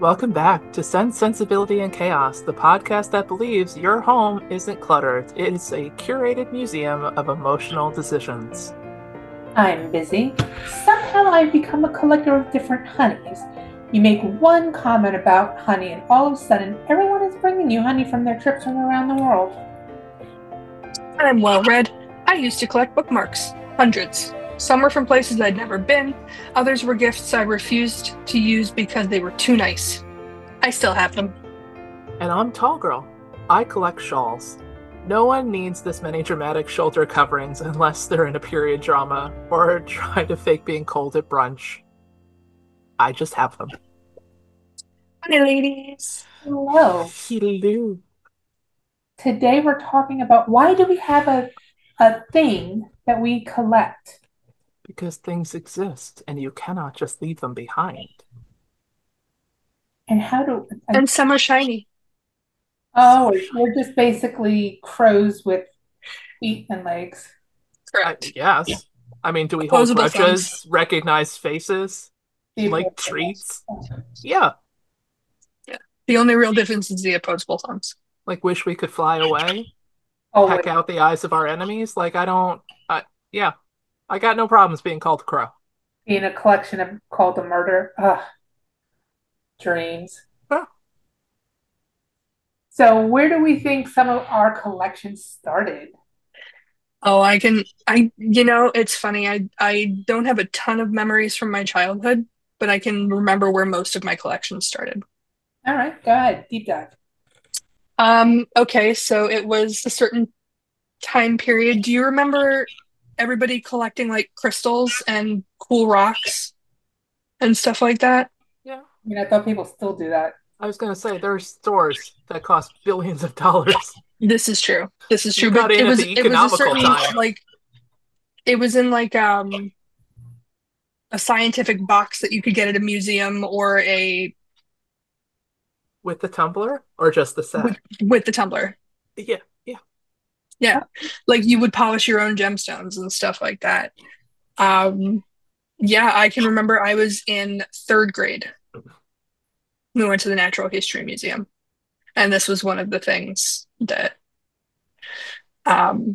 Welcome back to Sense, Sensibility, and Chaos, the podcast that believes your home isn't cluttered. It is a curated museum of emotional decisions. I'm busy. Somehow I've become a collector of different honeys. You make one comment about honey, and all of a sudden, everyone is bringing you honey from their trips from around the world. I'm well read. I used to collect bookmarks, hundreds. Some were from places I'd never been, others were gifts I refused to use because they were too nice. I still have them. And I'm Tall Girl. I collect shawls. No one needs this many dramatic shoulder coverings unless they're in a period drama or trying to fake being cold at brunch. I just have them. Hi, ladies. Hello. Hello. Today we're talking about why do we have a thing that we collect? Because things exist and you cannot just leave them behind. And how do And some are shiny. oh, we're just basically crows with feet and legs. Correct. Yes. I mean, do we hold Opposable grudges, thumbs. recognize faces, like treats? Yeah. Yeah. The only real difference is the opposable thumbs. Like wish we could fly away, Oh, peck out the eyes of our enemies. Like yeah. I got no problems being called a crow. being a collection of called a murder. Ugh, dreams. Huh. So where do we think some of our collections started? Oh, it's funny. I don't have a ton of memories from my childhood, but I can remember where most of my collections started. All right, go ahead, deep dive. Okay, so it was a certain time period. Do you remember everybody collecting like crystals and cool rocks and stuff like that? Yeah. I mean, I thought people still do that. I was gonna say there's stores that cost billions of dollars. This is true. This is You true. But got in it at was the it was a economical certain time like it was in like a scientific box that you could get at a museum or a with the tumbler or just the set. with the tumbler. Yeah, yeah. Yeah. Like you would polish your own gemstones and stuff like that. Um yeah, I can remember I was in third grade. We went to the Natural History Museum. And this was one of the things um,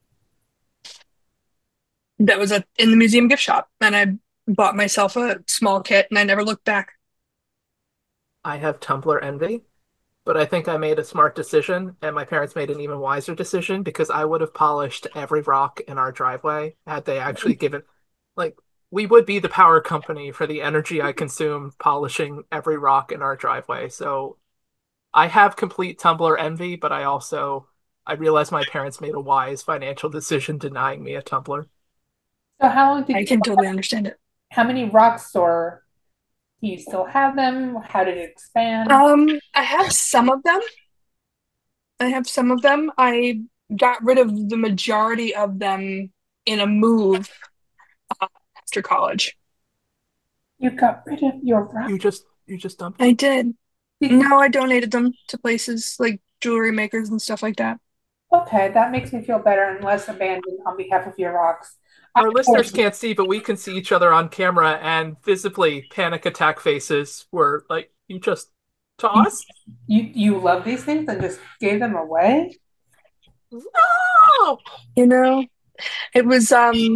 that was in the museum gift shop. And I bought myself a small kit and I never looked back. I have Tumblr envy, but I think I made a smart decision, and my parents made an even wiser decision because I would have polished every rock in our driveway had they actually given, like, we would be the power company for the energy I consume polishing every rock in our driveway. So I have complete Tumblr envy, but I realize my parents made a wise financial decision denying me a Tumblr. So how long did I you? can totally understand it. How many rocks, or do you still have them? How did it expand? I have some of them. I have some of them. I got rid of the majority of them in a move after college. You got rid of your rock. You just dumped I them? did. No, I donated them to places like jewelry makers and stuff like that. Okay, that makes me feel better and less abandoned on behalf of your rocks. I, Our listeners can't see, but we can see each other on camera, and visibly panic attack faces were like, you just tossed? you love these things and just gave them away? No! You know, it was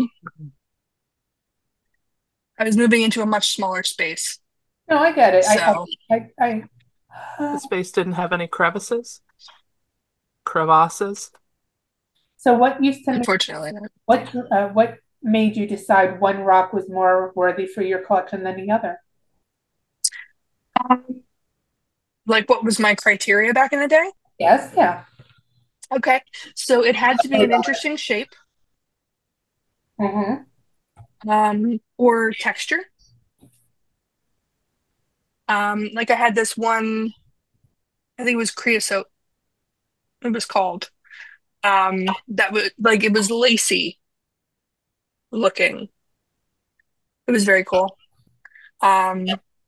I was moving into a much smaller space. No, I get it. So The space didn't have any crevices, crevasses. So what used to make unfortunately, what made you decide one rock was more worthy for your collection than the other? um, like what was my criteria back in the day? Yes, yeah. Okay, so it had to be an interesting shape, Mm-hmm. or texture. Like I had this one, I think it was creosote. It was called. That was like it was lacy looking. It was very cool. Um,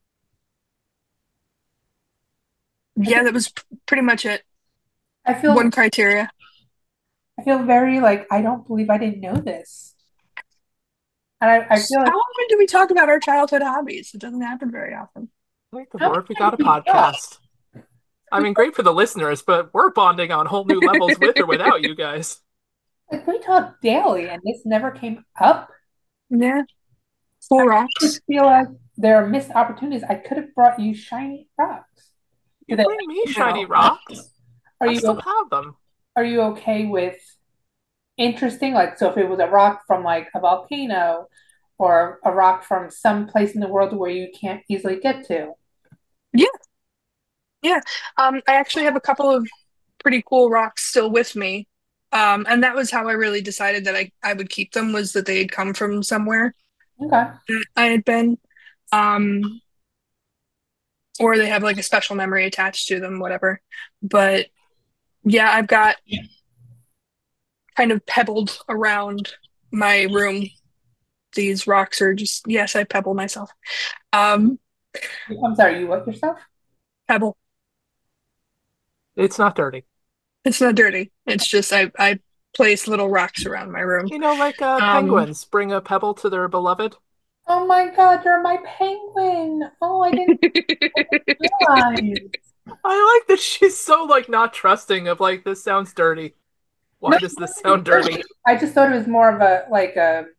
I yeah, feel that was pretty much it. I feel One criteria. I feel very like I don't believe I didn't know this. And I feel How like often do we talk about our childhood hobbies? It doesn't happen very often. Thank the How Lord, we got a many we got? podcast. I mean, great for the listeners, but we're bonding on whole new levels with or without you guys. Like we talk daily, and this never came up. Yeah, I cool just rocks. feel like there are missed opportunities. I could have brought you shiny rocks. Do You they? bring me shiny No. rocks. Are I you still have them. are you okay with interesting? Like, so if it was a rock from like a volcano, or a rock from some place in the world where you can't easily get to. Yeah, yeah. I actually have a couple of pretty cool rocks still with me. And that was how I really decided that I would keep them, was that they had come from somewhere Okay. that I had been. Um, or they have like a special memory attached to them, whatever. But yeah, I've got kind of pebbled around my room. These rocks are just, yes, I pebble myself. Um, I'm sorry. You what yourself? Pebble. It's not dirty. It's not dirty. It's just I place little rocks around my room. Like Um, penguins bring a pebble to their beloved. Oh my God, you're my penguin. Oh, I didn't realize. I like that she's so like not trusting of like this sounds dirty. No, Why does this sound dirty? I just thought it was more of a like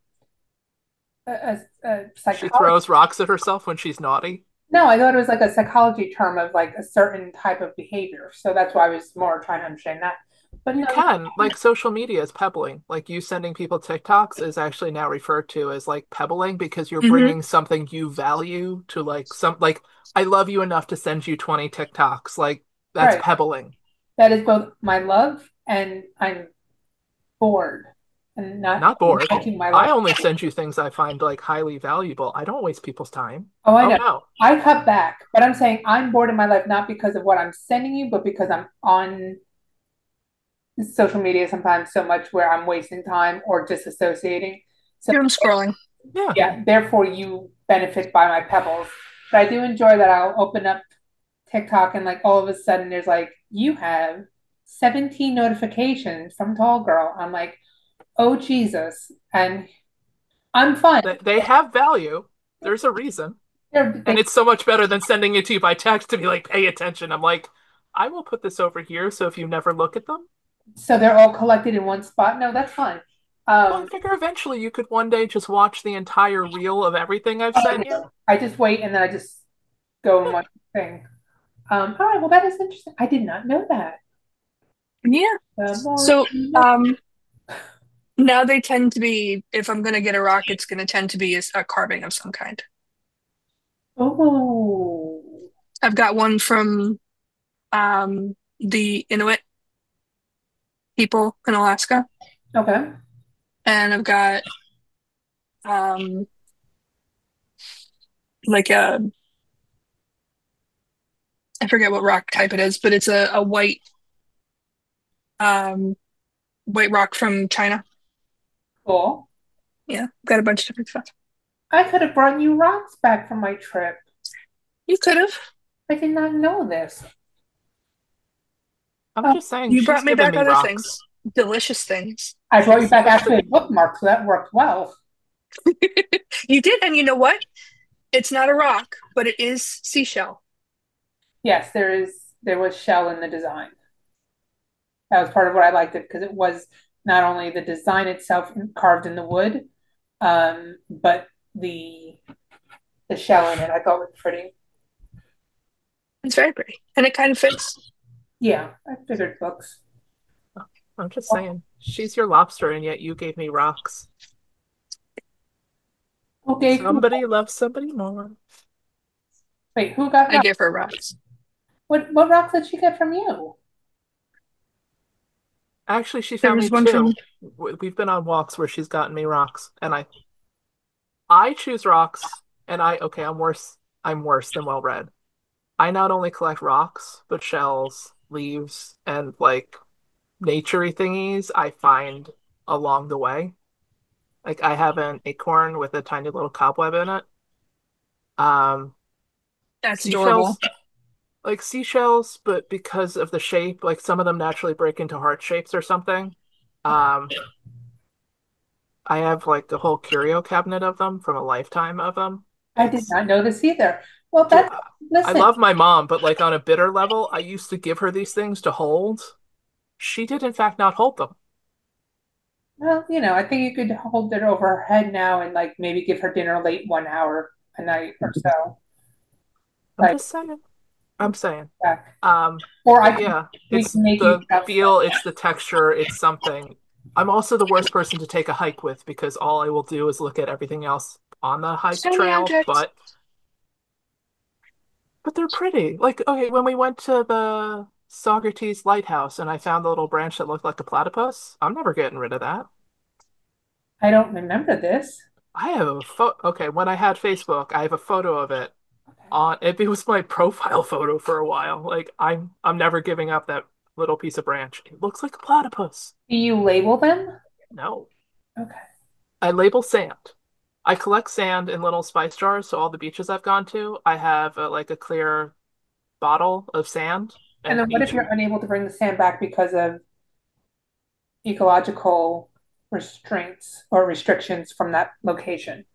a She psychology. throws rocks at herself when she's naughty. No, I thought it was like a psychology term of like a certain type of behavior. So that's why I was more trying to understand that. But You no, can, like social media is pebbling. Like you sending people TikToks is actually now referred to as like pebbling because you're mhm. bringing something you value to like like I love you enough to send you 20 TikToks. Like that's right. pebbling. That is both my love and I'm bored and not Not bored. matching my I love. only send you things I find like highly valuable. I don't waste people's time. Oh, I Oh know. no. I cut back, but I'm saying I'm bored in my life not because of what I'm sending you, but because I'm on social media sometimes so much where I'm wasting time or disassociating. So Doom scrolling. Yeah. yeah, therefore you benefit by my pebbles. But I do enjoy that I'll open up TikTok and like all of a sudden there's like you have 17 notifications from Tall Girl. I'm like, oh Jesus. And I'm fun. They have value. There's a reason. And They, it's so much better than sending it to you by text to be like, pay attention. I'm like, I will put this over here so if you never look at them, so they're all collected in one spot. No, that's fine. well, I Um, figure eventually you could one day just watch the entire reel of everything I've sent you. I just wait and then I just go in one thing. All right, well, that is interesting. I did not know that. Yeah. The more So you know. um now they tend to be, if I'm gonna get a rock, it's gonna tend to be a carving of some kind. Oh, I've got one from the Inuit people in Alaska, okay. and I've got um like a, I forget what rock type it is, but it's a um white rock from China. Cool. Yeah, I've got a bunch of different stuff. I could have brought you rocks back from my trip. You could have. I did not know this. I'm Oh, just saying, You she's brought me given back me other rocks. things, delicious things. I brought you She's back actually, actually a bookmark, so that worked well. You did, and you know what? It's not a rock, but it is seashell. Yes, there was shell in the design. That was part of what I liked it because it was not only the design itself carved in the wood, but the shell in it I thought was pretty. It's very pretty, and it kind of fits. Yeah, I figured books. I'm just saying, she's your lobster, and yet you gave me rocks. Okay, who, Somebody loves somebody more. wait, who got I rocks? gave her rocks. What rocks did she get from you? Actually, she There found me was one from, too. We've been on walks where she's gotten me rocks, and I choose rocks, and okay, I'm worse. I'm worse than well read. I not only collect rocks, but shells, leaves, and like naturey thingies I find along the way. Like I have an acorn with a tiny little cobweb in it. Um, that's adorable. seashells, like seashells, but because of the shape, like some of them naturally break into heart shapes or something. Um, I have like a whole curio cabinet of them from a lifetime of them. I did It's not know this either. Well, Dude, that's I listen. love my mom, but like on a bitter level, I used to give her these things to hold. She did, in fact, not hold them. Well, I think you could hold it over her head now and like maybe give her dinner late 1 hour a night or so. I'm Like just saying. I'm saying. that. Um, Or but yeah, we it's can make you the stuff feel, it's the texture, it's something. I'm also the worst person to take a hike with because all I will do is look at everything else on the hike Shiny trail, object. but they're pretty. Like, okay, when we went to the Saugerties Lighthouse and I found the little branch that looked like a platypus, I'm never getting rid of that. I don't remember this. I have a okay, when I had Facebook, I have a photo of it Okay. on it was my profile photo for a while. Like I'm never giving up that little piece of branch. It looks like a platypus. Do you label them? No. Okay. I label sand. I collect sand in little spice jars, so all the beaches I've gone to, I have like a clear bottle of sand, And and then what if each you're unable to bring the sand back because of ecological restraints or restrictions from that location?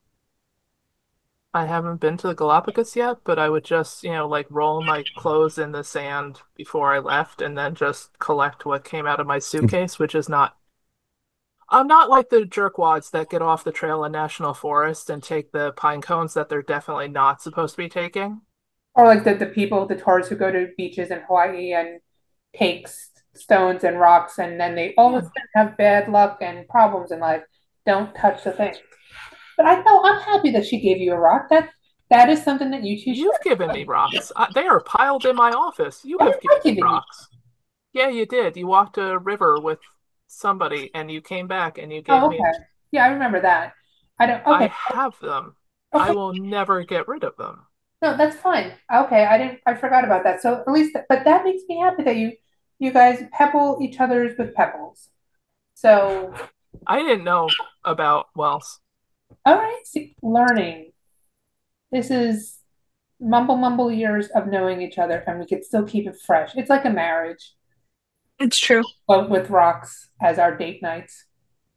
I haven't been to the Galapagos yet, but I would just, like roll my clothes in the sand before I left and then just collect what came out of my suitcase, which is not I'm not like the jerkwads that get off the trail in national forest and take the pine cones that they're definitely not supposed to be taking. Or like the people, the tourists who go to beaches in Hawaii and take stones and rocks and then they all of a Yeah, sudden have bad luck and problems in life. Don't touch the thing. But I know I'm happy that she gave you a rock. That is something that you two you've share. given me rocks. They are piled in my office. You What have have I given me given you? rocks. Yeah, you did. You walked a river with somebody and you came back and you gave Oh, me. okay. Yeah, I remember that. I don't. I Okay, have them. I okay. will never get rid of them. No, that's fine. Okay, I didn't. I forgot about that. So at least, but that makes me happy that you guys pebble each other's with pebbles. So I didn't know about Wells. all right, see, learning. This is mumble years of knowing each other, and we could still keep it fresh. It's like a marriage, It's true. but with rocks as our date nights.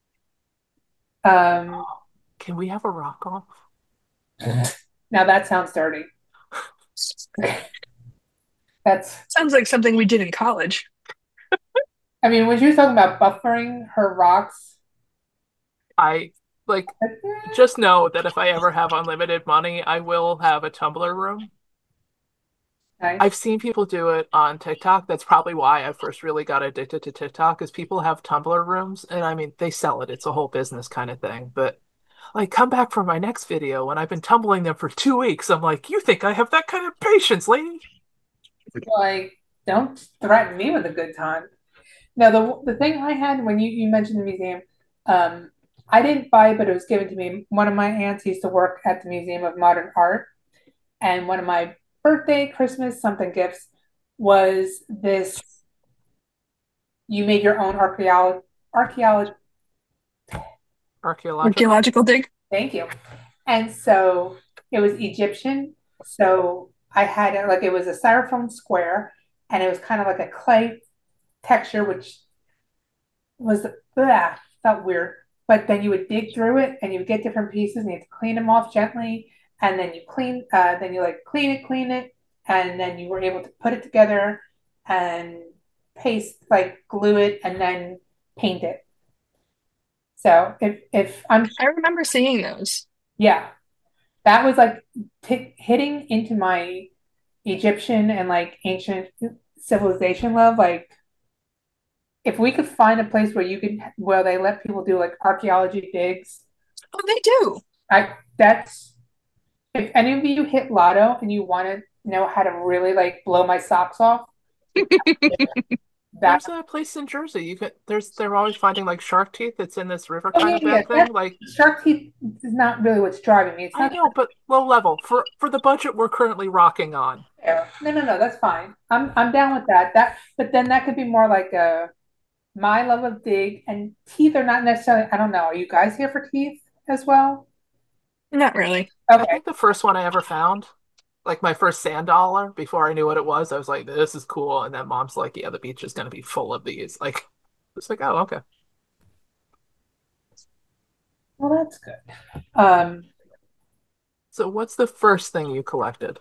Um, Can we have a rock off? now that sounds dirty. That's. Sounds like something we did in college. I mean, when she was talking about buffering her rocks, I like just know that if I ever have unlimited money, I will have a Tumblr room. nice. I've seen people do it on TikTok. That's probably why I first really got addicted to TikTok, is people have Tumblr rooms, and I mean, they sell it. It's a whole business kind of thing. But like, come back for my next video when I've been tumbling them for 2 weeks. I'm like, you think I have that kind of patience, lady? Like, don't threaten me with a good time. Now, the thing I had when you mentioned the museum, um, I didn't buy it, but it was given to me. One of my aunts used to work at the Museum of Modern Art, and one of my birthday, Christmas, something gifts was this. You made your own archaeology. Archaeological. Archaeological dig. Thank you. And so it was Egyptian. So I had it like it was a styrofoam square, and it was kind of like a clay texture, which was felt weird. But then you would dig through it and you would get different pieces and you have to clean them off gently. And then then you like clean it. And then you were able to put it together and paste, like glue it and then paint it. So if I'm, I remember seeing those. yeah, that was like hitting into my Egyptian and like ancient civilization love. Like if we could find a place where they let people do like archaeology digs, Oh, they do. I that's if any of you hit lotto and you want to know how to really like blow my socks off, that There's a place in Jersey. They're always finding like shark teeth. It's in this river oh kind yeah, of yeah, bed thing. that Like, shark teeth is not really what's driving me. It's I not know, but low level for the budget we're currently rocking on. fair. No, that's fine. I'm down with that. But then that could be more like a my love of dig and teeth are not necessarily. I don't know. Are you guys here for teeth as well? Not really. I Okay. think the first one I ever found, like my first sand dollar, before I knew what it was, I was like, this is cool. And then mom's like, yeah, the beach is gonna be full of these. Like, it's like, oh, okay. Well, that's good. Um, So what's the first thing you collected?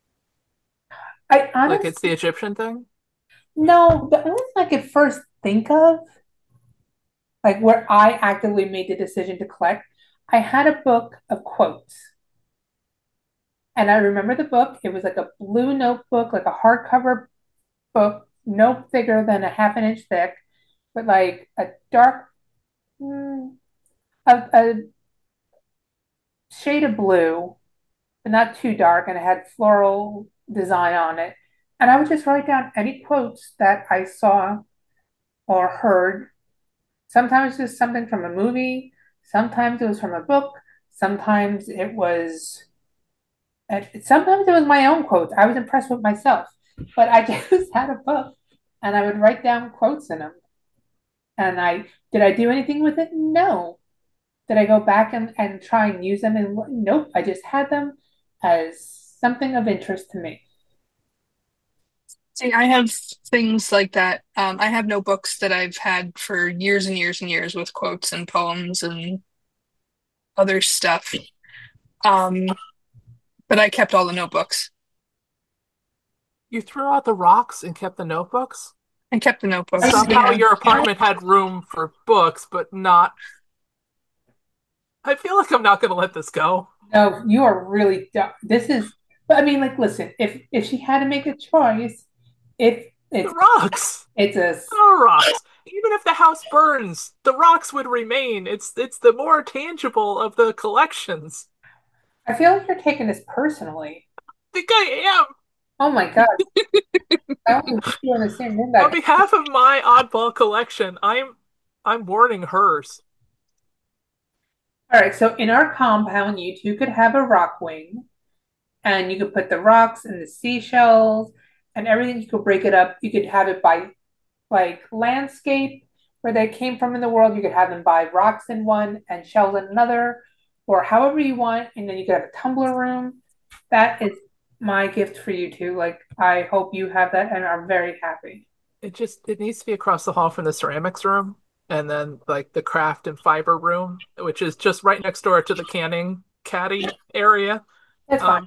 I Like it's the honestly, Egyptian thing? no, the only thing I could first think of, like where I actively made the decision to collect, I had a book of quotes. And I remember the book. It was like a blue notebook, like a hardcover book, no bigger than a half an inch thick, but like a dark, mm, a shade of blue, but not too dark, and it had floral design on it. And I would just write down any quotes that I saw or heard. Sometimes it was something from a movie, sometimes it was from a book, sometimes it was sometimes it was my own quotes. I was impressed with myself, but I just had a book and I would write down quotes in them. And I did I do anything with it? No. Did I go back and try and use them? And nope, I just had them as something of interest to me. See, I have things like that. I have notebooks that I've had for years and years and years with quotes and poems and other stuff. Um, but I kept all the notebooks. You threw out the rocks and kept the notebooks? I kept the notebooks. Somehow Yeah. your apartment had room for books, but not. I feel like I'm not going to let this go. No, you are really dumb. This is, but I mean, like, listen, if she had to make a choice, if The it's rocks. it's a, The rocks. Even if the house burns, the rocks would remain. It's the more tangible of the collections. I feel like you're taking this personally. I think I am. Oh my God, I only wish you were in the same room On that. behalf of my oddball collection, I'm warning hers. All right, so in our compound, you two could have a rock wing, and you could put the rocks and the seashells and everything. You could break it up. You could have it by like landscape where they came from in the world. You could have them by rocks in one and shells in another, or however you want. And then you could have a tumbler room. That is my gift for you two. Like I hope you have that and are very happy. It needs to be across the hall from the ceramics room, and then like the craft and fiber room, which is just right next door to the canning caddy area. That's fine. Um,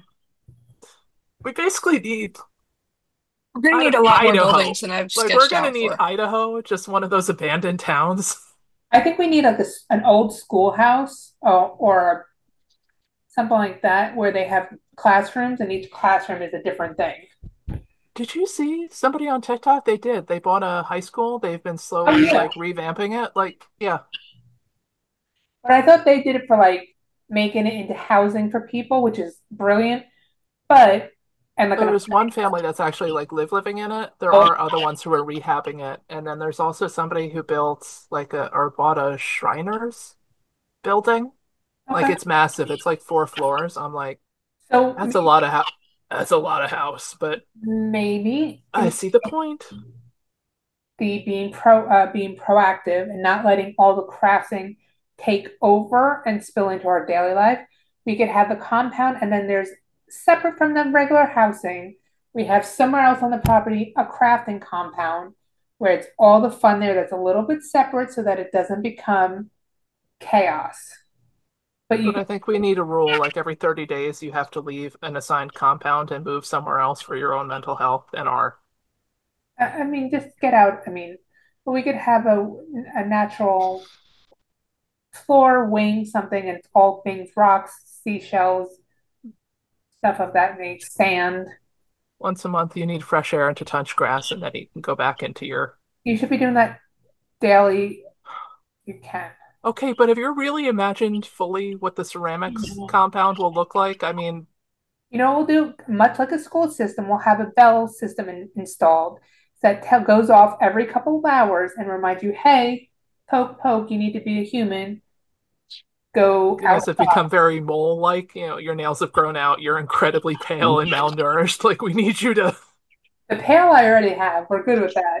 we basically need We're gonna need a lot more Idaho. buildings than I've Like we're sketched gonna out need for. Idaho, just one of those abandoned towns. I think we need like an old schoolhouse or something like that where they have classrooms and each classroom is a different thing. Did you see somebody on TikTok? They did. They bought a high school. They've been Oh slowly yeah. like revamping it. Like, yeah. But I thought they did it for like making it into housing for people, which is brilliant. But and like an There's one family that's actually like living in it. There oh, are other ones who are rehabbing it. And then there's also somebody who built like a or bought a Shriners building. Like okay. it's massive. It's like 4 floors. I'm like, So that's a lot of house. That's a lot of house, but maybe I see the point. the being proactive and not letting all the crafting take over and spill into our daily life. We could have the compound, and then there's separate from the regular housing. We have somewhere else on the property a crafting compound where it's all the fun there. That's a little bit separate so that it doesn't become chaos. But you But can, I think we need a rule like every 30 days you have to leave an assigned compound and move somewhere else for your own mental health and art. I mean, just get out. I mean, but we could have a natural floor, wing, something, and it's all things rocks, seashells, stuff of that nature, sand. Once a month you need fresh air and to touch grass and then you can go back into your You should be doing that daily. You can. Okay, but have you really imagined fully what the ceramics compound will look like? I mean, You know what we'll do? Much like a school system, we'll have a bell system installed that goes off every couple of hours and reminds you, hey, poke, poke, you need to be a human. Go you out. guys have become very mole-like. Your nails have grown out. You're incredibly pale and malnourished. Like we need you to. The pail I already have. We're good with that.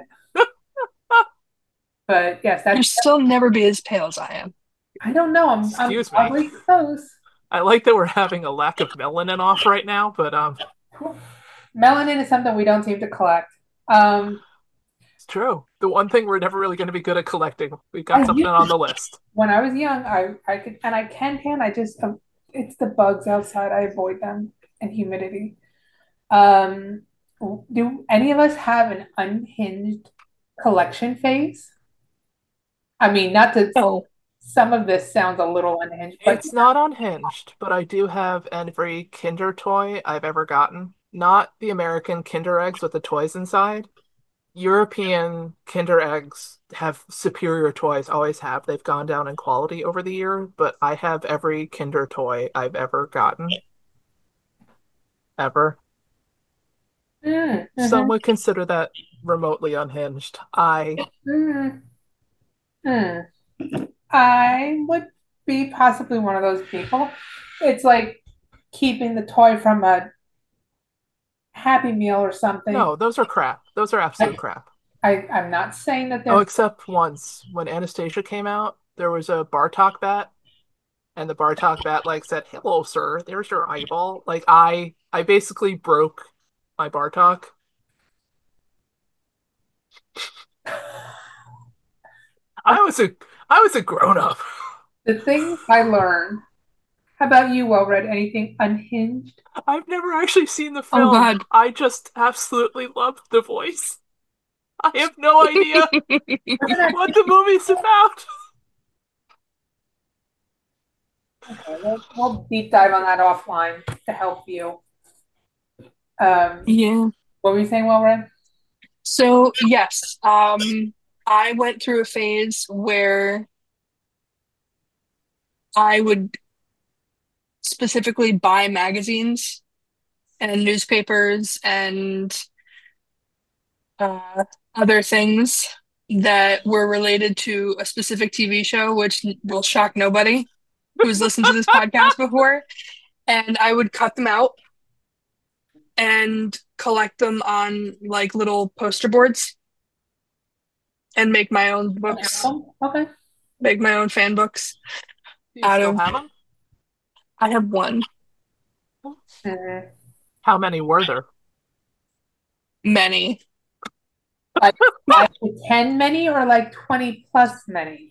But yes, You'll that's, still never be as pale as I am. I don't know. I'm Excuse me. probably close. I like that we're having a lack of melanin off right now, but Melanin is something we don't seem to collect. it's true. The one thing we're never really going to be good at collecting. We've I got something used on to, the list. when I was young, I could, and I can, I just, It's the bugs outside. I avoid them and humidity. Um, do any of us have an unhinged collection phase? I mean, not to, Oh, some of this sounds a little unhinged, but It's not unhinged, but I do have every Kinder toy I've ever gotten. Not the American Kinder eggs with the toys inside. European Kinder eggs have superior toys, always have. They've gone down in quality over the year, but I have every Kinder toy I've ever gotten, ever. Some mhm, would consider that remotely unhinged. I mm, mm. I would be possibly one of those people. It's like keeping the toy from a Happy Meal or something. No, those are crap. Those are absolute I, crap. I'm not saying that Oh, there's, except once when Anastasia came out, there was a Bartok bat, and the Bartok bat like said, "Hello, sir. There's your eyeball." Like I basically broke my Bartok. I was a I was a grown up. the things I learned. How about you, well read? Anything unhinged? I've never actually seen the oh film. God. I just absolutely loved the voice. I have no idea We're gonna what the movie's about. Okay, we'll deep dive on that offline to help you. Um, Yeah. what were you saying, well read? So yes, I went through a phase where I would specifically buy magazines and newspapers and uh, other things that were related to a specific TV show, which will shock nobody who's listened to this podcast before. And I would cut them out and collect them on like little poster boards and make my own An books, album? Okay. make my own fan books Do you out still of. have them? I have one, Mhm. How many were there? many. Like 5 to 10 many or like 20 plus many?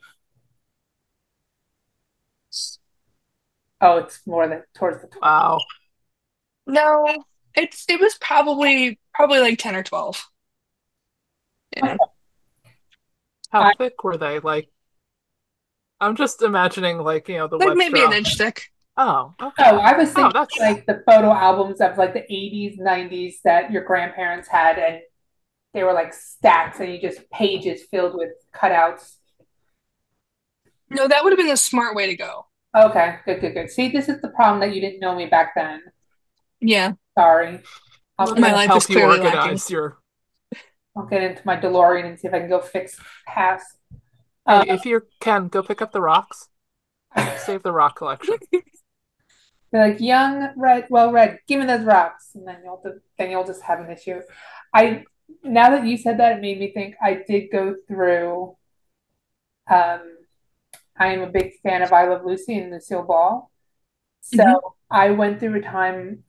Oh, it's more than towards the 20. Wow. No, it was probably like 10 or 12. Yeah. How I, thick were they? Like I'm just imagining like, the Like web maybe an straw. inch thick. Oh, okay. oh, I was Oh, thinking that's like the photo albums of like the 80s, 90s that your grandparents had, and they were like stacks and you just pages filled with cutouts. No, that would have been the smart way to go. Okay, good, good, good. See, this is the problem that you didn't know me back then. Yeah, Sorry. I'll let get my me in, life is help you clearly lacking. organize your. I'll get into my DeLorean and see if I can go fix past. Hey, Um, if you can, go pick up the rocks. Save the rock collection. they're like young, red, well read. Give me those rocks, and then you'll just have an issue. I Now that you said that, it made me think. I did go through. Um, I am a big fan of I Love Lucy and Lucille Ball. So Hmm. I went through a time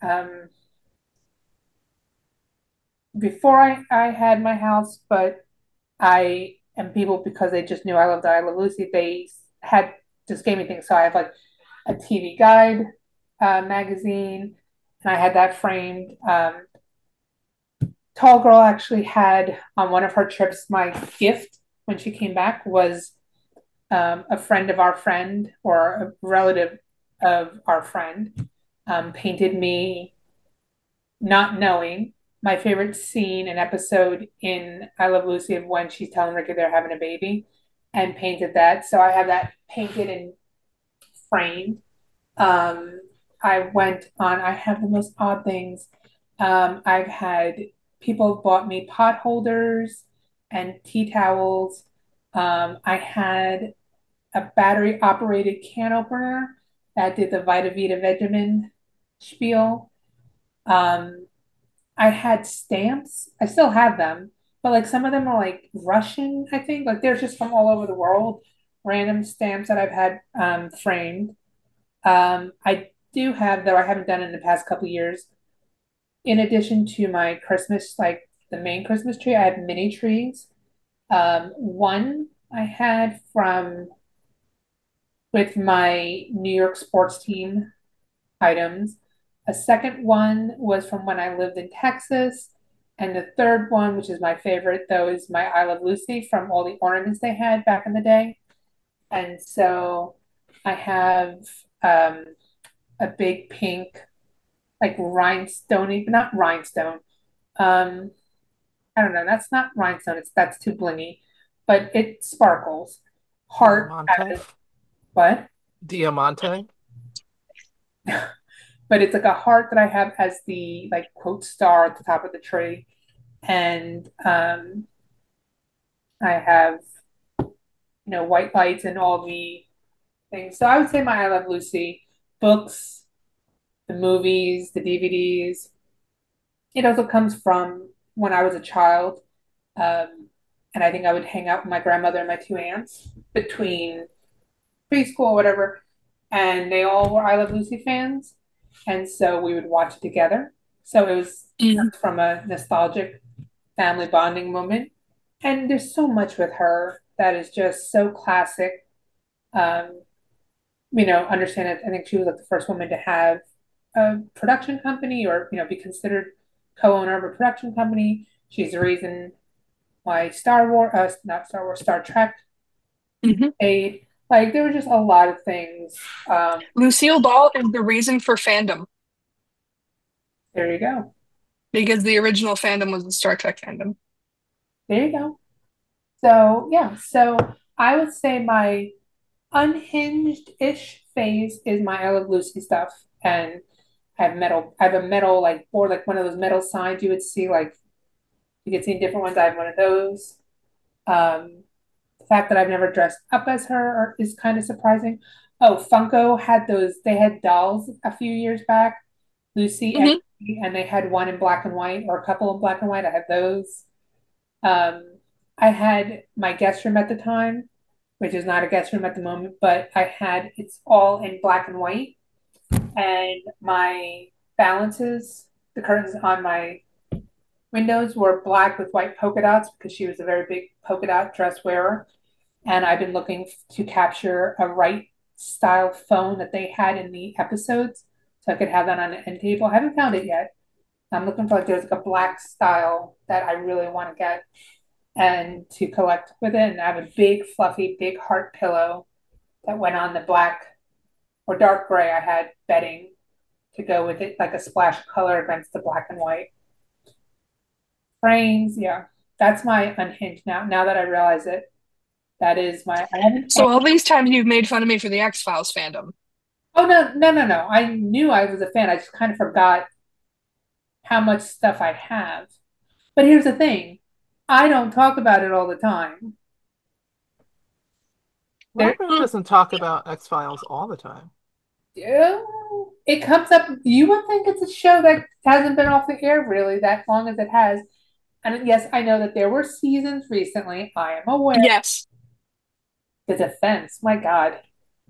before I had my house, but I and people because they just knew I loved I Love Lucy, they had just gave me things. So I have like a TV guide magazine, and I had that framed. Tall Girl actually had on one of her trips. My gift when she came back was a friend of our friend or a relative of our friend painted me not knowing my favorite scene and episode in I Love Lucy of when she's telling Ricky they're having a baby and painted that. So I have that painted and framed. Um, I have the most odd things. I've had people bought me pot holders and tea towels. I had a battery operated can opener that did the Vita Vita Vegemin spiel. Um, I had stamps. I still have them, but like some of them are like Russian, I think. Like they're just from all over the world. Random stamps that I've had framed. I do have, though I haven't done it in the past couple of years. In addition to my Christmas, like the main Christmas tree, I have mini trees. One I had from with my New York sports team. items. A second one was from when I lived in Texas. And the third one, which is my favorite, though, is my I Love Lucy from all the ornaments they had back in the day. And so I have um, a big pink, like rhinestone, not rhinestone. Um, I don't know. That's not rhinestone. That's too blingy, but it sparkles. Heart Diamante? has what? Diamante? But it's like a heart that I have as the like quote star at the top of the tree, and I have white lights and all the things. So I would say my I Love Lucy books, the movies, the DVDs. It also comes from when I was a child, um, and I think I would hang out with my grandmother and my two aunts between preschool or whatever, and they all were I Love Lucy fans, and so we would watch it together. So it was Mm. from a nostalgic family bonding moment. And there's so much with her that is just so classic. Um, understand it. I think she was like the first woman to have a production company or, be considered co-owner of a production company. She's the reason why Star Wars, not Star Wars, Star Trek Mhm. made. Like there were just a lot of things. Lucille Ball is the reason for fandom There you go. because the original fandom was the Star Trek fandom. There you go. So yeah, so I would say my unhinged-ish phase is my I Love Lucy stuff, and I have a metal like board, like one of those metal signs you would see, like you could see in different ones. I have one of those. The fact that I've never dressed up as her is kind of surprising. Oh, Funko had those. They had dolls a few years back, Lucy and Hmm. and they had one in black and white or a couple in black and white. I had those. Um, I had my guest room at the time, which is not a guest room at the moment, but it's all in black and white. And my balances, the curtains on my windows were black with white polka dots because she was a very big polka dot dress wearer. And I've been looking to capture a right style phone that they had in the episodes so I could have that on an end table. I haven't found it yet. I'm looking for like there's like a black style that I really want to get and to collect with it. And I have a big, fluffy, big heart pillow that went on the black or dark gray. I had bedding to go with it, like a splash of color against the black and white frames. Yeah, that's my unhinged now. Now that I realize it, that is my. I haven't. So all these times you've made fun of me for the X-Files fandom. Oh no, no, no, no! I knew I was a fan. I just kind of forgot how much stuff I have. But here's the thing: I don't talk about it all the time. There, Robin doesn't talk about X-Files all the time. it comes up. You would think it's a show that hasn't been off the air really that long as it has. And yes, I know that there were seasons recently. I am aware. Yes. The defense, my God.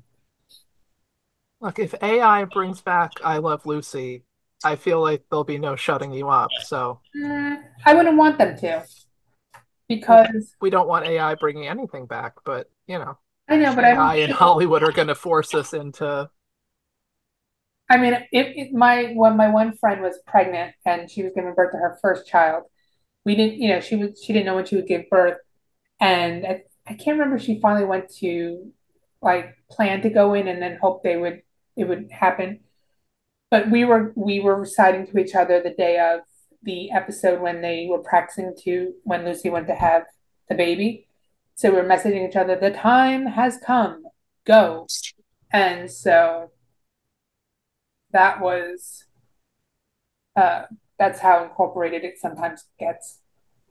Look, if AI brings back I Love Lucy, I feel like there'll be no shutting you up. So I wouldn't want them to well, because we don't want AI bringing anything back, but I know, but I don't AI and Hollywood are going to force us into. I mean, my when my one friend was pregnant and she was giving birth to her first child, we didn't, she didn't know when she would give birth, and I can't remember. If she finally went to like plan to go in and then hope it would happen. But we were reciting to each other the day of the episode when they were practicing to when Lucy went to have the baby. So we were messaging each other, the time has come, go. And so that was uh, that's how incorporated it sometimes gets.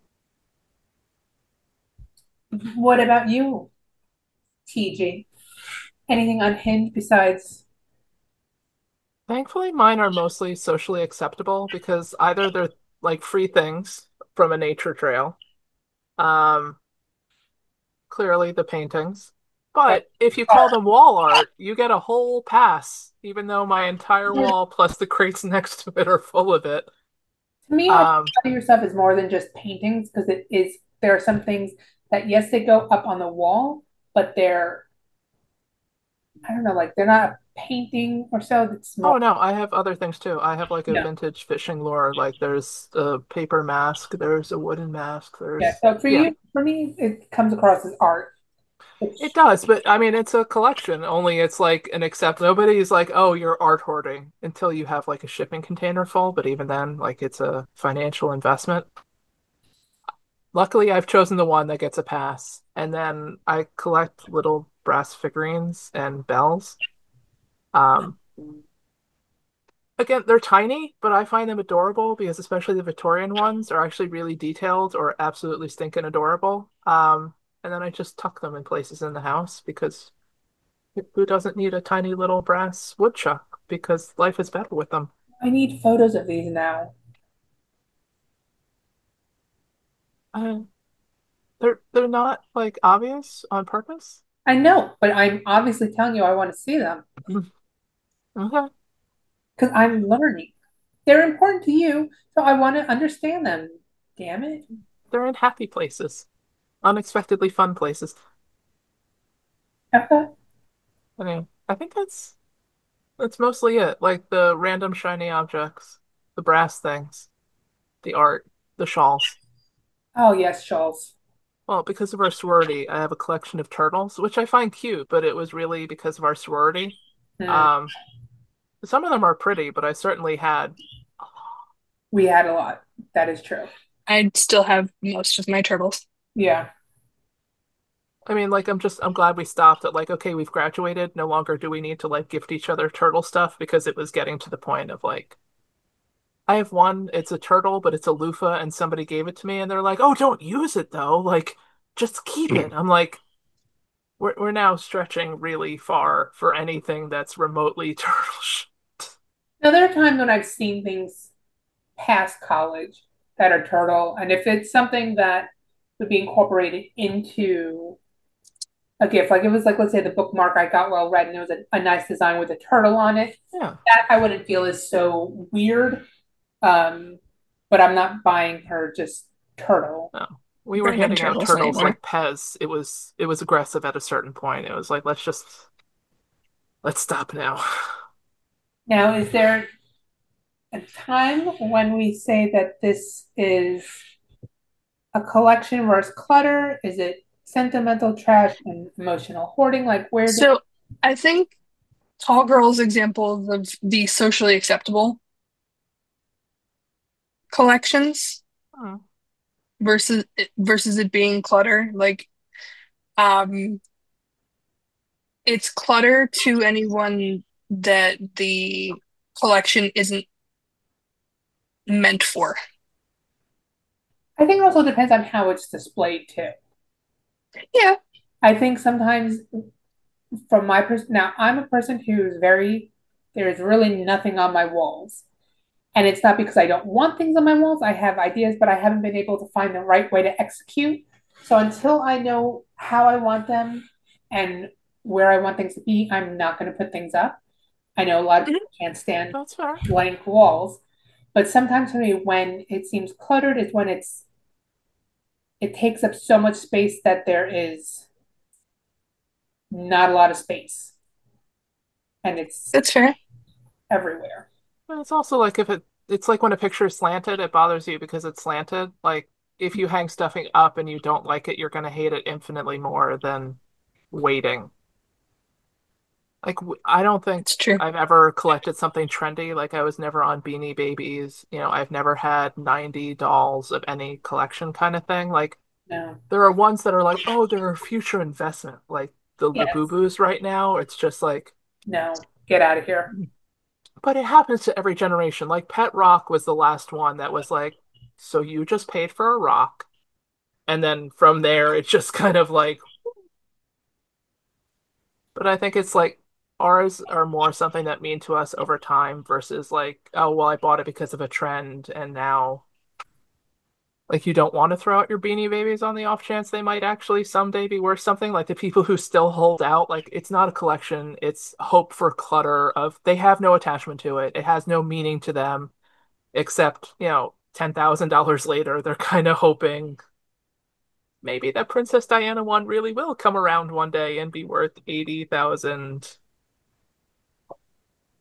What about you, TG? Anything unhinged besides? Thankfully, mine are mostly socially acceptable because either they're like free things from a nature trail, um, clearly the paintings. But if you call them wall art, you get a whole pass, even though my entire To wall plus the crates next to it are full of it. me, art Um, your stuff is more than just paintings because it is. There are some things that yes, they go up on the wall, but they're I don't know, like they're not painting or so that's more, Oh no, I have other things too. I have like a no. vintage fishing lure. Like there's a paper mask, there's a wooden mask, Yeah. there's So for yeah. you, for me, it comes across as art. It Which does, but I mean it's a collection. Only it's like an accept. Nobody's like, oh, you're art hoarding until you have like a shipping container full. But even then, like it's a financial investment. Luckily, I've chosen the one that gets a pass. And then I collect little brass figurines and bells. Um, Again, they're tiny, but I find them adorable because especially the Victorian ones are actually really detailed or absolutely stinking adorable. And then I just tuck them in places in the house because who doesn't need a tiny little brass woodchuck? Because life is better with them. I need photos of these now. Uh, they're not like obvious on purpose. I know, but I'm obviously telling you I want to see them Okay. because I'm learning. They're important to you, so I want to understand them. Damn it. They're in happy places, unexpectedly fun places. Okay. I mean, I think that's mostly it. Like the random shiny objects, the brass things, the art, the shawls. Oh, yes, Charles. Well, because of our sorority, I have a collection of turtles, which I find cute, but it was really because of our sorority. Hmm. Um, some of them are pretty, but I certainly had. We had a lot. That is true. I still have most of my turtles. Yeah. I mean, like I'm glad we stopped at like, okay, we've graduated. No longer do we need to like gift each other turtle stuff because it was getting to the point of like, I have one, it's a turtle, but it's a loofah, and somebody gave it to me, and they're like, oh, don't use it though. Like, just keep it. I'm like, we're now stretching really far for anything that's remotely turtle shaped. Now, there are times when I've seen things past college that are turtle, and if it's something that would be incorporated into a gift, like it was like, let's say the bookmark I got well read and it was a nice design with a turtle on it, Yeah. that I wouldn't feel is so weird. Um, but I'm not buying her just turtle. No. We were Random handing out turtles turtles anymore. like Pez. It was aggressive at a certain point. It was like, let's stop now. Now, is there a time when we say that this is a collection versus clutter? Is it sentimental trash and emotional hoarding? Like, where do So I think tall girls examples of the socially acceptable collections Hmm. versus it being clutter. Like um it's clutter to anyone that the collection isn't meant for. I think it also depends on how it's displayed too. Yeah. I think sometimes from my now I'm a person who's very there's really nothing on my walls. And it's not because I don't want things on my walls. I have ideas, but I haven't been able to find the right way to execute. So until I know how I want them and where I want things to be, I'm not going to put things up. I know a lot of Mhm. people can't stand That's fair. blank walls, but sometimes for me, when it seems cluttered, is when it takes up so much space that there is not a lot of space, and it's That's fair. everywhere. But it's also like if it's like when a picture is slanted, it bothers you because it's slanted. Like if you hang stuffing up and you don't like it, you're gonna hate it infinitely more than waiting. Like I don't think It's true. I've ever collected something trendy. Like I was never on Beanie Babies. I've never had 90 dolls of any collection kind of thing. Like No. there are ones that are like, oh, they're a future investment. Like the Boo Yes. Boos right now, it's just like, No. Get out of here. but it happens to every generation. Like Pet Rock was the last one that was like, so you just paid for a rock. And then from there, it's just kind of like, but I think it's like ours are more something that mean to us over time versus like, oh, well, I bought it because of a trend and now like you don't want to throw out your Beanie Babies on the off chance they might actually someday be worth something. Like the people who still hold out, like it's not a collection, it's hope for clutter of they have no attachment to it. It has no meaning to them except, $10,000 later, they're kind of hoping maybe that Princess Diana one really will come around one day and be worth 80,000.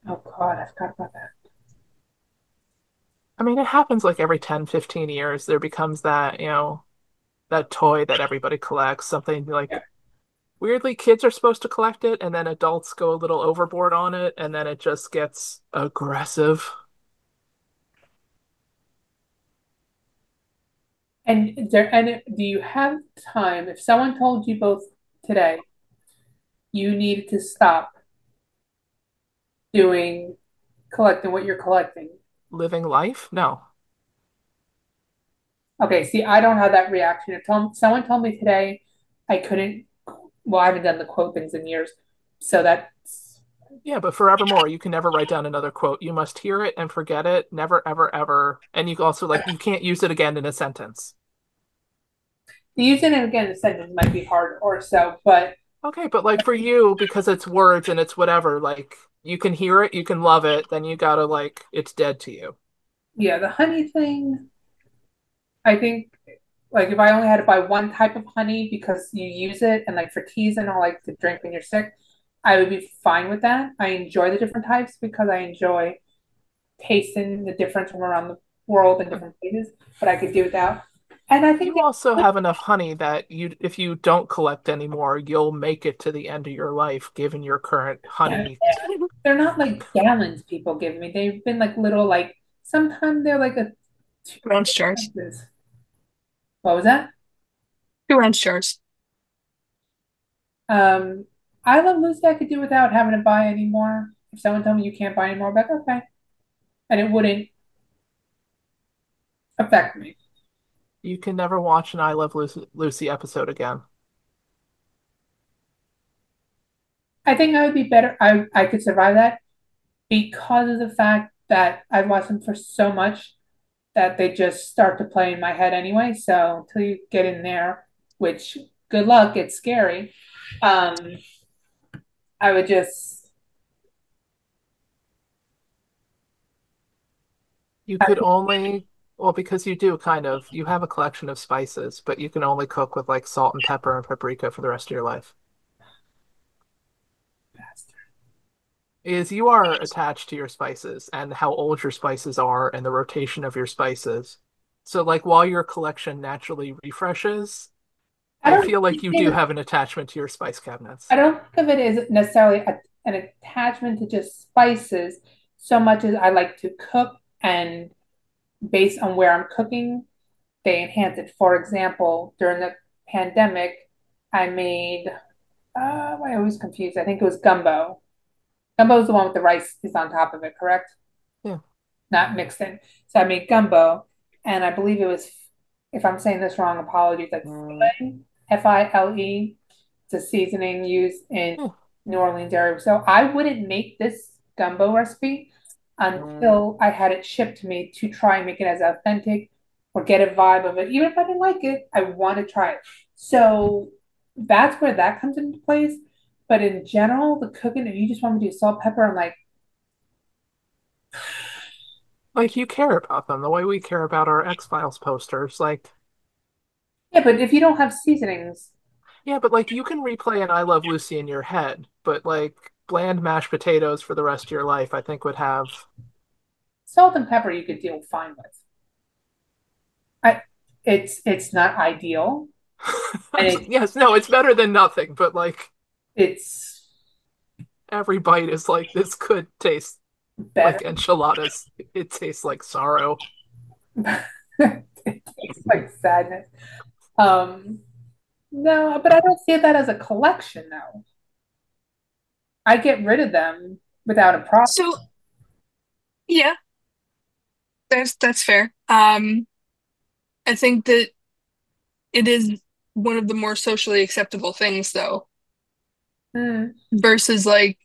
Oh God, I forgot about that. I mean, it happens like every 10, 15 years. There becomes that, that toy that everybody collects, something Yeah. like weirdly kids are supposed to collect it, and then adults go a little overboard on it, and then it just gets aggressive. And do you have time if someone told you both today you needed to stop doing collecting what you're collecting? Living life? No. Okay, see, I don't have that reaction. If someone told me today I couldn't, well, I haven't done the quote things in years, so that's Yeah, but forevermore, you can never write down another quote. You must hear it and forget it, never, ever, ever. And you also like you can't use it again in a sentence. using it again in a sentence might be hard or so, but Okay, but like for you, because it's words and it's whatever, like you can hear it, you can love it, then you gotta like it's dead to you. yeah, the honey thing, I think like if I only had to buy one type of honey because you use it and like for teas and all like to drink when you're sick, I would be fine with that. I enjoy the different types because I enjoy tasting the difference from around the world and different places, but I could do without. And I think You also have enough honey that if you don't collect anymore, you'll make it to the end of your life, given your current honey. they're not like gallons people give me. They've been like little like sometimes they're like a 2 ounce jars. what was that? 2 ounce jars. Um, I love Lucy. I could do without having to buy anymore. If someone told me you can't buy anymore, I'd be like okay, and it wouldn't affect me. You can never watch an I Love Lucy episode again. I think I would be better. I could survive that because of the fact that I've watched them for so much that they just start to play in my head anyway. So until you get in there, which good luck, it's scary. Um, I would just You could only, well, because you do kind of, you have a collection of spices, but you can only cook with like salt and pepper and paprika for the rest of your life. Is you are attached to your spices and how old your spices are and the rotation of your spices. So like while your collection naturally refreshes, I I don't feel like you do have an attachment to your spice cabinets. I don't think of it as necessarily an attachment to just spices so much as I like to cook and based on where I'm cooking, they enhance it. For example, during the pandemic, I made I always confused. I think it was gumbo. Gumbo is the one with the rice is on top of it, correct? Yeah. Not mixed in. So I made gumbo, and I believe it was, if I'm saying this wrong, apologies, like Mm, File. It's a seasoning used in yeah. New Orleans area. So I wouldn't make this gumbo recipe Mm. until I had it shipped to me to try and make it as authentic or get a vibe of it. Even if I didn't like it, I want to try it. So that's where that comes into place. But in general, the cooking, if you just want me to do salt, pepper, I'm like, Like you care about them the way we care about our X-Files posters. Like, yeah, but if you don't have seasonings, yeah, but like you can replay an I Love Lucy in your head, but like bland mashed potatoes for the rest of your life, I think would have salt and pepper you could deal fine with. I it's not ideal and yes, no, it's better than nothing, but like it's every bite is like this could taste better. like enchiladas. It tastes like sorrow. It's like sadness. Um, no, but I don't see that as a collection though. I get rid of them without a problem. So yeah, that's fair. I think that it is one of the more socially acceptable things though, Mm. versus like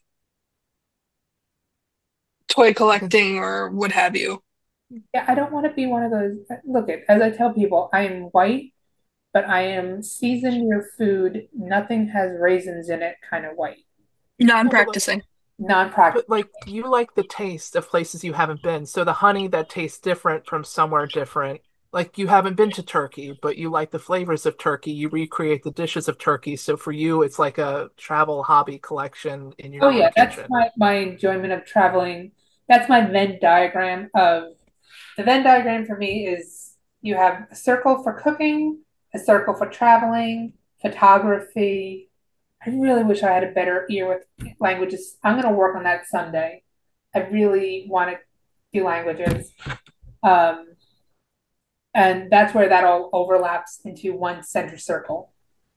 toy collecting or what have you. Yeah, I don't want to be one of those. Look, it as I tell people, I am white, but I am season your food. Nothing has raisins in it, kind of white. Yeah, but like Non-practicing. Non-practical. but like you like the taste of places you haven't been. So the honey that tastes different from somewhere different. like you haven't been to Turkey, but you like the flavors of Turkey. You recreate the dishes of Turkey. So for you, it's like a travel hobby collection in Oh your own yeah, that's kitchen. my enjoyment of traveling. That's my Venn diagram of the Venn diagram for me is you have a circle for cooking, a circle for traveling, photography. I really wish I had a better ear with languages. I'm going to work on that someday. I really want to do languages. Um, and that's where that all overlaps into one center circle.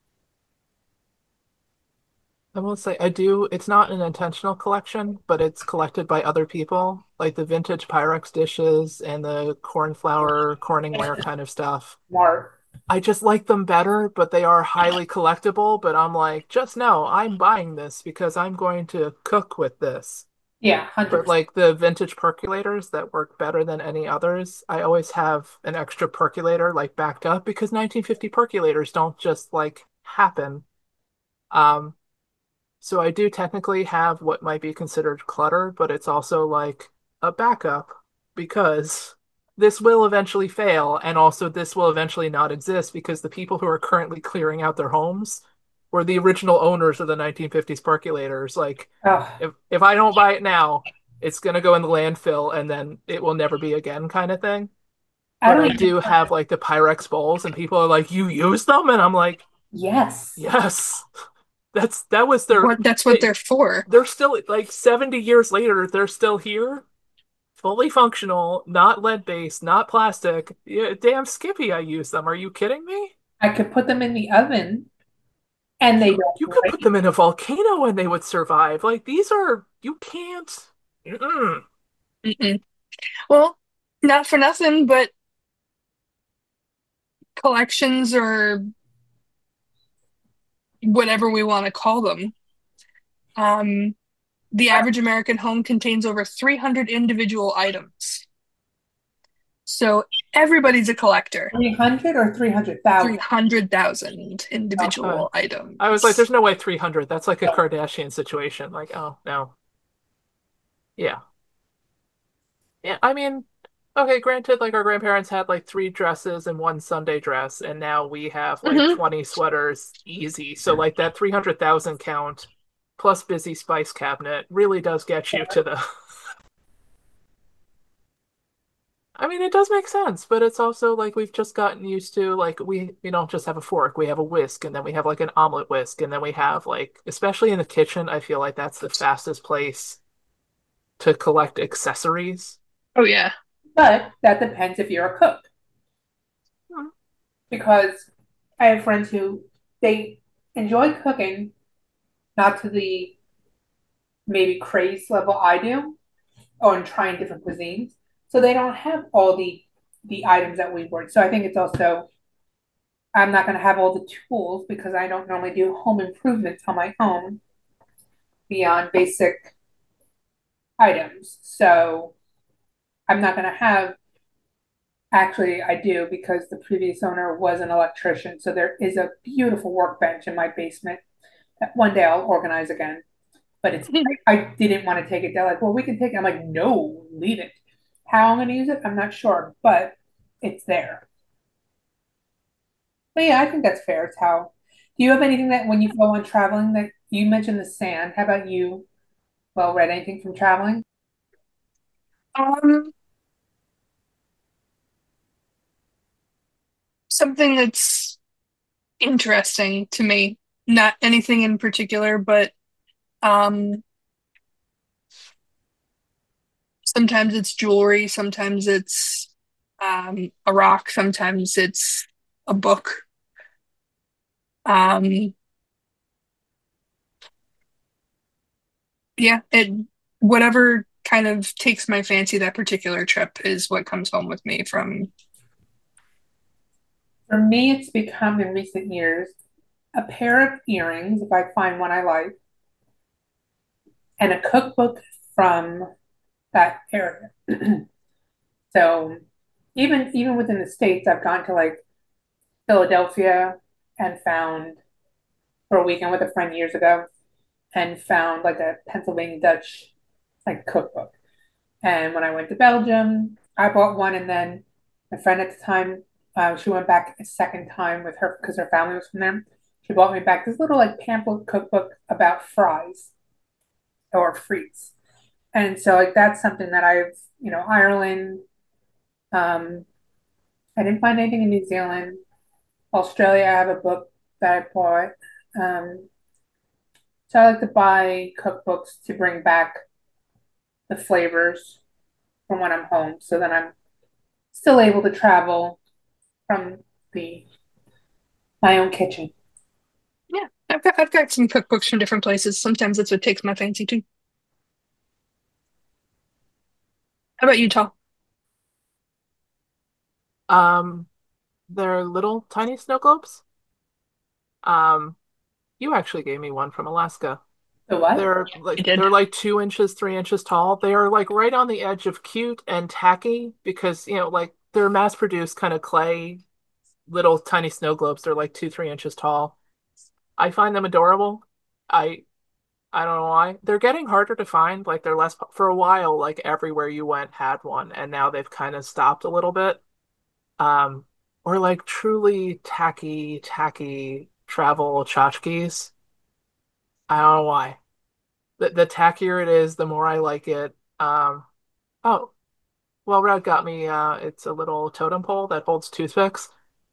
I will say I do, it's not an intentional collection, but it's collected by other people, like the vintage Pyrex dishes and the cornflower, Corningware kind of stuff. More, I just like them better, but they are highly collectible. But I'm like, just know I'm buying this because I'm going to cook with this. yeah, But 100%. like the vintage percolators that work better than any others, I always have an extra percolator like backed up because 1950 percolators don't just like happen. Um, so I do technically have what might be considered clutter, but it's also like a backup because this will eventually fail, and also this will eventually not exist because the people who are currently clearing out their homes were the original owners of the 1950s percolators. Like, Oh, if I don't buy it now, it's gonna go in the landfill and then it will never be again, kind of thing. I But don't I even. do have like the Pyrex bowls, and people are like, "You use them?" And I'm like, Yes, "Yes." That was their That's what they they're for. they're still like 70 years later, they're still here, fully functional, not lead based, not plastic. Yeah, damn Skippy, I use them. Are you kidding me? I could put them in the oven and they You don't could put break. them in a volcano and they would survive. Like these are you can't. Mm-mm. Mm-mm. Well, not for nothing, but collections or whatever we want to call them. Um, the average American home contains over 300 individual items. So everybody's a collector. 300 or 300,000? 300,000 Uh, individual I was like, there's items. no way 300. That's like a Kardashian situation. Like, oh no, yeah, yeah. I mean, okay, granted, like our grandparents had like three dresses and one Sunday dress, and now we have like Hmm 20 sweaters easy. So like that 300,000 count plus busy spice cabinet really does get you to the. I mean, it does make sense, but it's also like we've just gotten used to like we don't just have a fork, we have a whisk, and then we have like an omelet whisk, and then we have like, especially in the kitchen, I feel like that's the fastest place to collect accessories. Oh yeah. But that depends if you're a cook. Hmm. Because I have friends who they enjoy cooking, not to the maybe craze level I do, or in trying different cuisines. So they don't have all the items that we would. So I think it's also I'm not going to have all the tools because I don't normally do home improvements on my own beyond basic items. So I'm not going to have. Actually, I do because the previous owner was an electrician. So there is a beautiful workbench in my basement that one day I'll organize again. But it's I didn't want to take it. They're like, well, we can take it. I'm like, no, leave it. How I'm going to use it, I'm not sure, but it's there. But yeah, I think that's fair. It's how. Do you have anything that when you go on traveling that you mentioned the sand? How about you? Well, read anything from traveling? Um, something that's interesting to me, not anything in particular, but um, sometimes it's jewelry, sometimes it's a rock, sometimes it's a book. Um, yeah, it whatever kind of takes my fancy that particular trip is what comes home with me from. For me, it's become in recent years a pair of earrings, if I find one I like, and a cookbook from that area. So even within the states, I've gone to like Philadelphia and found for a weekend with a friend years ago and found like a Pennsylvania Dutch like cookbook. And when I went to Belgium, I bought one, and then My friend at the time, she went back a second time with her because her family was from there. She bought me back this little like pamphlet cookbook about fries or frites. And so like that's something that I've, Ireland, um, I didn't find anything in New Zealand. Australia, I have a book that I bought. Um, so I like to buy cookbooks to bring back the flavors from when I'm home. So then I'm still able to travel from the my own kitchen. Yeah, I've got some cookbooks from different places. Sometimes that's what takes my fancy too. How about you, Tal? Um, they're little tiny snow globes. Um, you actually gave me one from Alaska. The what? They're I like did. they're like 2 inches, 3 inches tall. They are like right on the edge of cute and tacky because like they're mass produced kind of clay little tiny snow globes. They're like 2, 3 inches tall. I find them adorable. I I don't know why. They're getting harder to find. Like they're less for a while, like everywhere you went had one, and now they've kind of stopped a little bit. Um, or like truly tacky travel tchotchkes. I don't know why. The tackier it is, the more I like it. Oh, well, Red got me. It's a little totem pole that holds toothpicks.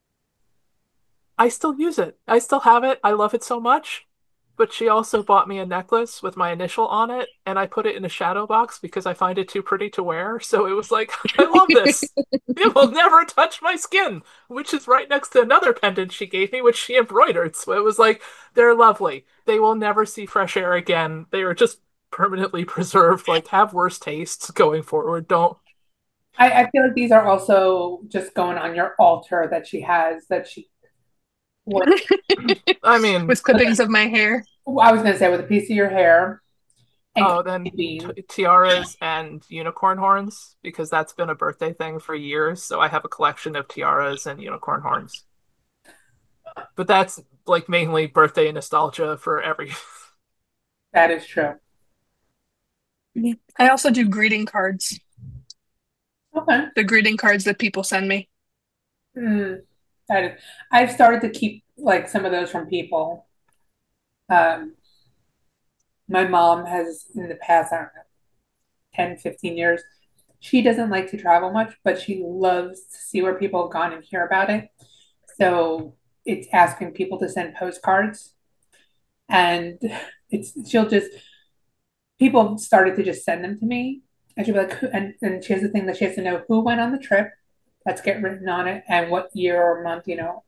I still use it. I still have it. I love it so much. But she also bought me a necklace with my initial on it, and I put it in a shadow box because I find it too pretty to wear. So it was like, I love this. It will never touch my skin, which is right next to another pendant she gave me, which she embroidered. So it was like, they're lovely. They will never see fresh air again. They are just permanently preserved. Like, have worse tastes going forward. Don't. I feel like these are also just going on your altar that she has that she with, I mean, With clippings of my hair. I was gonna say with a piece of your hair and oh, coffee then bean. tiaras and unicorn horns because that's been a birthday thing for years. So I have a collection of tiaras and unicorn horns. But that's like mainly birthday nostalgia for every. That is true. Yeah. I also do greeting cards. Okay. The greeting cards that people send me. Mm, that is, I've started to keep like some of those from people. Um, my mom has in the past, I don't know, 10, 15 years. She doesn't like to travel much, but she loves to see where people have gone and hear about it. So it's asking people to send postcards and she'll just people started to just send them to me and she'll be like and she has the thing that she has to know who went on the trip that's get written on it and what year or month,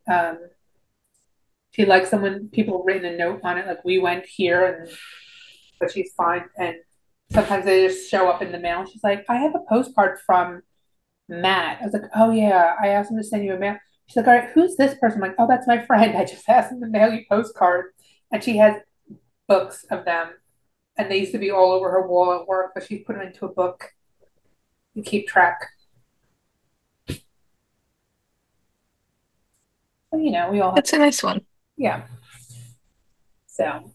she likes someone people written a note on it like we went here and but she's fine and sometimes they just show up in the mail. She's like, I have a postcard from Matt. I was like, oh yeah, I asked him to send you a mail. She's like, all right, who's this person? I'm like, oh, that's my friend. I just asked him to mail you postcards. And she has books of them. And they used to be all over her wall at work, but she put them into a book and keep track. So, we all have, That's a nice one. yeah. So,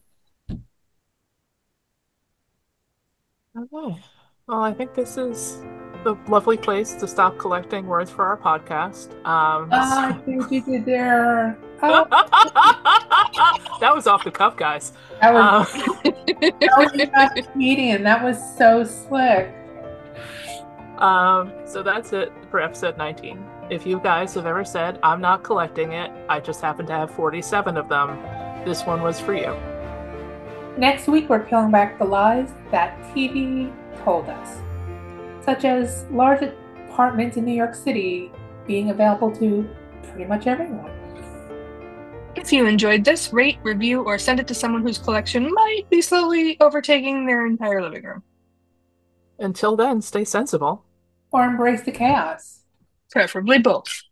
Okay. Well, I think this is the lovely place to stop collecting words for our podcast. I see what you did there. Oh, That was off the cuff, guys. that was, Um, that was not comedian. That was so slick. so that's it for episode 19. If you guys have ever said, I'm not collecting it, I just happen to have 47 of them, this one was for you. Next week, we're peeling back the lies that TV told us, such as large apartments in New York City being available to pretty much everyone. If you enjoyed this, rate, review, or send it to someone whose collection might be slowly overtaking their entire living room. Until then, stay sensible. Or embrace the chaos. Preferably both.